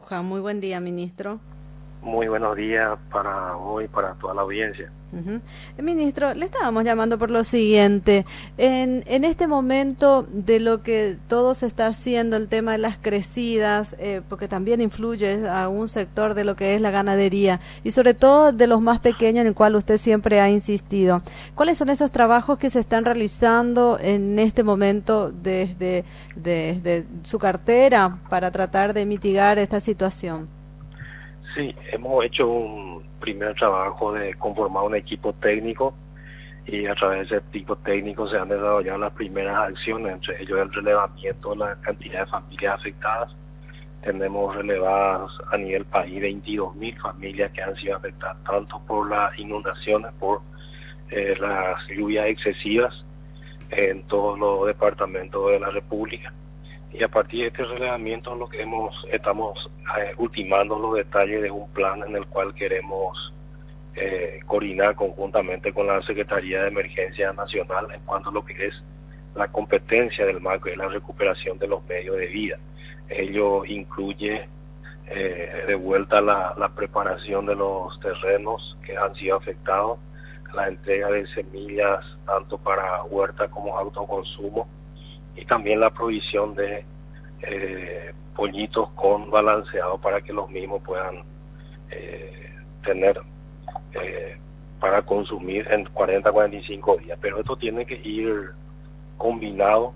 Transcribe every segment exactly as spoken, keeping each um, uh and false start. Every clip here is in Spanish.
Juan, muy buen día, ministro. Muy buenos días para hoy y para toda la audiencia. Uh-huh. Ministro, le estábamos llamando por lo siguiente. En, en este momento de lo que todo se está haciendo, el tema de las crecidas, eh, porque también influye a un sector de lo que es la ganadería y sobre todo de los más pequeños en el cual usted siempre ha insistido. ¿Cuáles son esos trabajos que se están realizando en este momento desde, desde su cartera para tratar de mitigar esta situación? Sí, hemos hecho un primer trabajo de conformar un equipo técnico y a través de ese equipo técnico se han desarrollado las primeras acciones, entre ellos el relevamiento de la cantidad de familias afectadas. Tenemos relevadas a nivel país veintidós mil familias que han sido afectadas tanto por las inundaciones, por eh, las lluvias excesivas en todos los departamentos de la República. Y a partir de este relevamiento lo que hemos estamos eh, ultimando los detalles de un plan en el cual queremos eh, coordinar conjuntamente con la Secretaría de Emergencia Nacional en cuanto a lo que es la competencia del marco y la recuperación de los medios de vida. Ello incluye eh, de vuelta la, la preparación de los terrenos que han sido afectados, la entrega de semillas tanto para huerta como autoconsumo, y también la provisión de eh, pollitos con balanceado para que los mismos puedan eh, tener eh, para consumir en cuarenta a cuarenta y cinco días. Pero esto tiene que ir combinado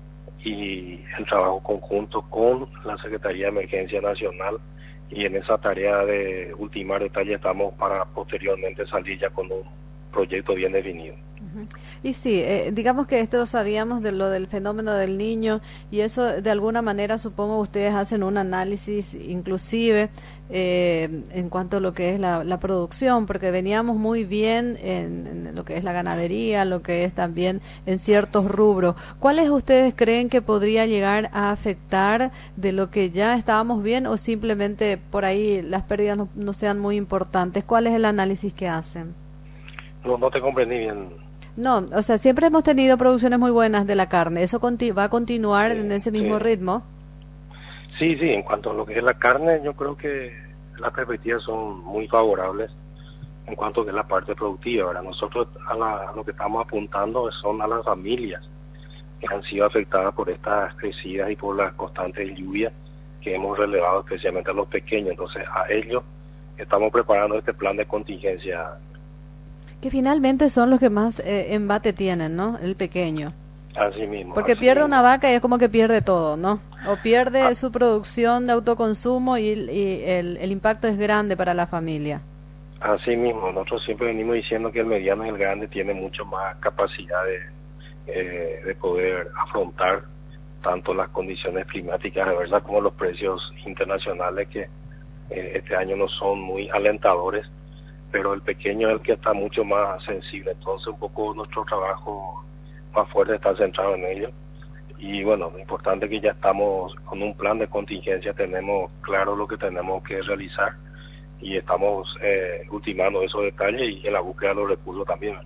y en trabajo conjunto con la Secretaría de Emergencia Nacional, y en esa tarea de ultimar detalles estamos para posteriormente salir ya con un proyecto bien definido. Uh-huh. Y sí, eh, digamos que esto sabíamos de lo del fenómeno del Niño y eso de alguna manera supongo ustedes hacen un análisis inclusive eh, en cuanto a lo que es la, la producción, porque veníamos muy bien en, en lo que es la ganadería, lo que es también en ciertos rubros. ¿Cuáles ustedes creen que podría llegar a afectar de lo que ya estábamos bien o simplemente por ahí las pérdidas no, no sean muy importantes? ¿Cuál es el análisis que hacen? No, no te comprendí bien. No, o sea, siempre hemos tenido producciones muy buenas de la carne. ¿Eso conti- va a continuar Sí, en ese mismo sí. ritmo? Sí, sí, en cuanto a lo que es la carne, yo creo que las perspectivas son muy favorables en cuanto a que es la parte productiva. Ahora, nosotros a, la, a lo que estamos apuntando son a las familias que han sido afectadas por estas crecidas y por las constantes lluvias que hemos relevado, especialmente a los pequeños. Entonces, a ellos estamos preparando este plan de contingencia. Que finalmente son los que más eh, embate tienen, ¿no? El pequeño. Así mismo. Porque así pierde mismo. una vaca y es como que pierde todo, ¿no? O pierde Ah, su producción de autoconsumo y, y el, el impacto es grande para la familia. Así mismo, nosotros siempre venimos diciendo que el mediano y el grande tiene mucho más capacidad de, eh, de poder afrontar tanto las condiciones climáticas de verdad como los precios internacionales que eh, este año no son muy alentadores, pero el pequeño es el que está mucho más sensible. Entonces un poco nuestro trabajo más fuerte está centrado en ello. Y bueno, lo importante es que ya estamos con un plan de contingencia, tenemos claro lo que tenemos que realizar y estamos eh, ultimando esos detalles y en la búsqueda de los recursos también.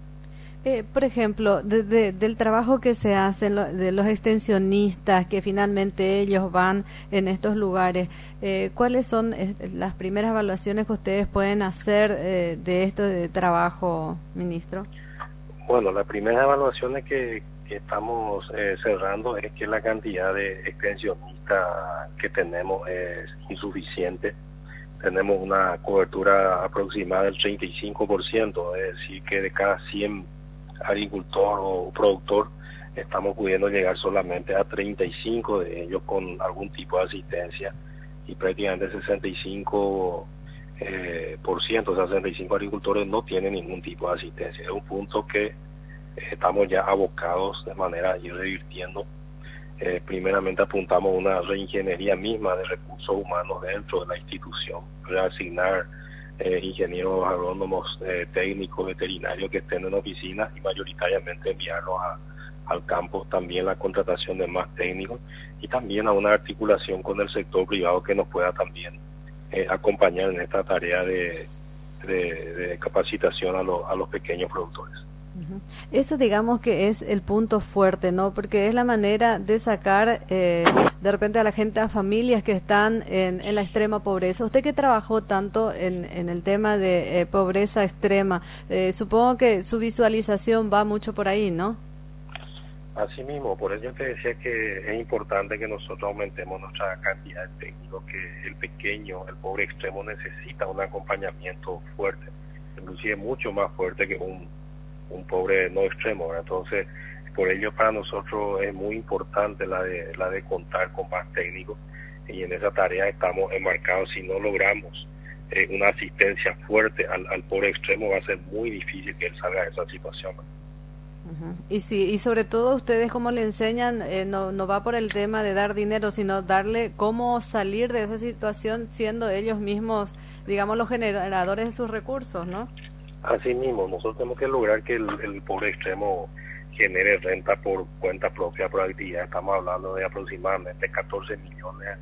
Eh, por ejemplo, de, de, del trabajo que se hace, lo, de los extensionistas, que finalmente ellos van en estos lugares, eh, ¿cuáles son eh, las primeras evaluaciones que ustedes pueden hacer eh, de esto de trabajo, ministro? Bueno, las primeras evaluaciones que, que estamos eh, cerrando es que la cantidad de extensionistas que tenemos es insuficiente. Tenemos una cobertura aproximada del treinta y cinco por ciento, es decir, que de cada cien agricultor o productor estamos pudiendo llegar solamente a treinta y cinco de ellos con algún tipo de asistencia, y prácticamente sesenta y cinco eh, por ciento, o sea, sesenta y cinco agricultores no tienen ningún tipo de asistencia. Es un punto que eh, estamos ya abocados de manera a ir revirtiendo. Eh, primeramente apuntamos a una reingeniería misma de recursos humanos dentro de la institución, reasignar eh, ingenieros agrónomos, eh, técnicos, veterinarios que estén en oficina y mayoritariamente enviarlos a, al campo. También la contratación de más técnicos y también a una articulación con el sector privado que nos pueda también eh, acompañar en esta tarea de, de, de capacitación a, lo, a los pequeños productores. Uh-huh. Eso digamos que es el punto fuerte, ¿no? Porque es la manera de sacar eh, de repente a la gente, a familias que están en, en la extrema pobreza. Usted que trabajó tanto en, en el tema de eh, pobreza extrema, eh, supongo que su visualización va mucho por ahí, ¿no? Así mismo, por eso te decía que es importante que nosotros aumentemos nuestra cantidad de técnicos, que el pequeño, el pobre extremo necesita un acompañamiento fuerte, inclusive mucho más fuerte que un, un pobre no extremo, ¿verdad? Entonces, por ello para nosotros es muy importante la de, la de contar con más técnicos, y en esa tarea estamos enmarcados. Si no logramos eh, una asistencia fuerte al, al pobre extremo, va a ser muy difícil que él salga de esa situación, ¿verdad? Uh-huh. Y sí, y sobre todo ustedes cómo le enseñan, eh, no no va por el tema de dar dinero, sino darle cómo salir de esa situación siendo ellos mismos, digamos, los generadores de sus recursos, ¿no? Así mismo, nosotros tenemos que lograr que el, el pobre extremo genere renta por cuenta propia, por actividad. Estamos hablando de aproximadamente catorce millones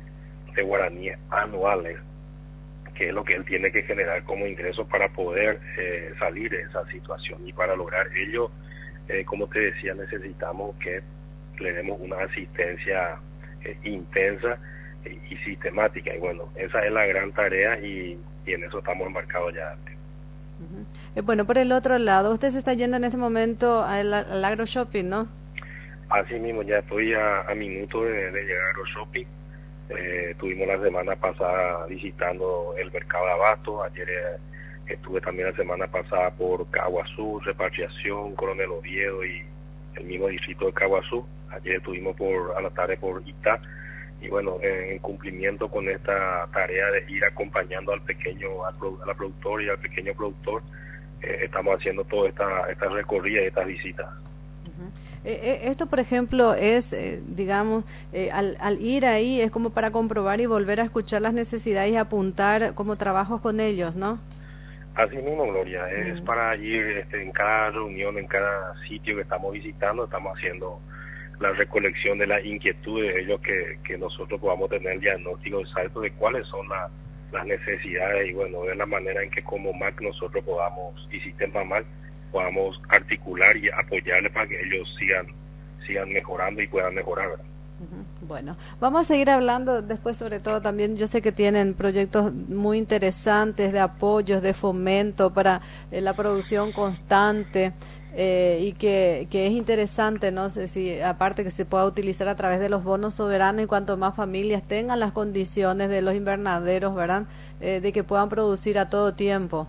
de guaraníes anuales, que es lo que él tiene que generar como ingreso para poder eh, salir de esa situación. Y para lograr ello, eh, como te decía, necesitamos que le demos una asistencia eh, intensa eh, y sistemática. Y bueno, esa es la gran tarea, y, y en eso estamos embarcados ya antes. Uh-huh. Eh, bueno, por el otro lado, usted se está yendo en ese momento al, al agro shopping, ¿no? Así mismo, ya estoy a, a minutos de, de llegar al agro shopping. Eh, estuvimos la semana pasada visitando el mercado de abasto. Ayer eh, estuve también la semana pasada por Caguazú, Repatriación, Coronel Oviedo y el mismo distrito de Caguazú. Ayer estuvimos por a la tarde por Itá, y bueno, en, en cumplimiento con esta tarea de ir acompañando al pequeño, al, a la productora y al pequeño productor, eh, estamos haciendo toda esta, esta recorrida y estas visitas. Uh-huh. Eh, esto, por ejemplo, es, eh, digamos, eh, al, al ir ahí es como para comprobar y volver a escuchar las necesidades y apuntar como trabajos con ellos, ¿no? Así mismo, Gloria, es uh-huh. para ir este, en cada reunión, en cada sitio que estamos visitando, estamos haciendo la recolección de las inquietudes de ellos, que, que nosotros podamos tener el diagnóstico exacto de cuáles son la, las necesidades, y bueno, de la manera en que como M A C nosotros podamos, y Sistema M A C, podamos articular y apoyarles para que ellos sigan sigan mejorando y puedan mejorar, ¿verdad? Uh-huh. Bueno, vamos a seguir hablando después, sobre todo también yo sé que tienen proyectos muy interesantes de apoyos, de fomento para eh, la producción constante, eh, y que, que es interesante, no sé si aparte que se pueda utilizar a través de los bonos soberanos, y cuanto más familias tengan las condiciones de los invernaderos, ¿verdad? Eh, de que puedan producir a todo tiempo.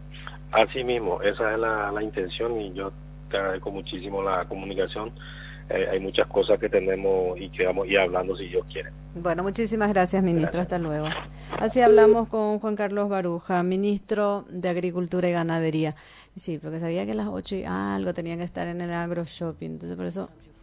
Así mismo, esa es la, la intención, y yo te agradezco muchísimo la comunicación. Eh, hay muchas cosas que tenemos y que vamos a ir hablando si Dios quiere. Bueno, muchísimas gracias, ministro. Gracias. Hasta luego. Así hablamos con Juan Carlos Baruja, ministro de Agricultura y Ganadería. Sí, porque sabía que a las ocho y algo tenían que estar en el agro shopping, entonces por eso